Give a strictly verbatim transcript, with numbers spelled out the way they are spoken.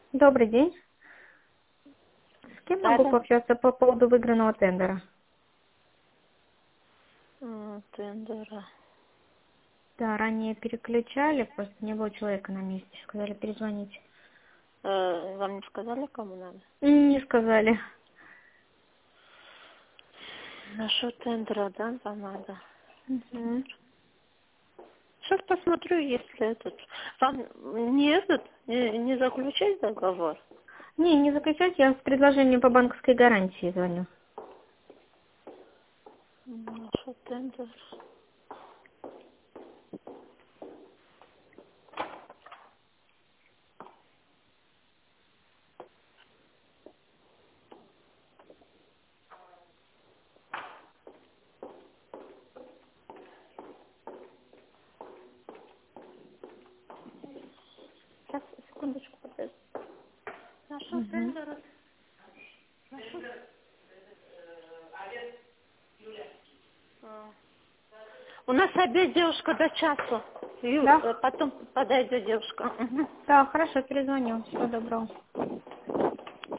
Добрый день. С кем Да, могу да. пообщаться по поводу выигранного тендера? М, Тендера. Да, ранее переключали, просто не было человека на месте. Сказали перезвонить. Э, Вам не сказали, кому надо? М, Не сказали. Насчет тендера, да, вам надо? Мгм. Сейчас посмотрю, если этот... Вам не этот, не, не заключать договор? Не, не заключать, я с предложением по банковской гарантии звоню. М, Насчет тендера. Сейчас, секундочку, подожди. Насчет Мгм. тендера. Насчет... А. У нас обед, девушка, до часу. Ю- Да? э, Потом подойдет девушка. Мгм. Да, хорошо, перезвоню. Всего доброго.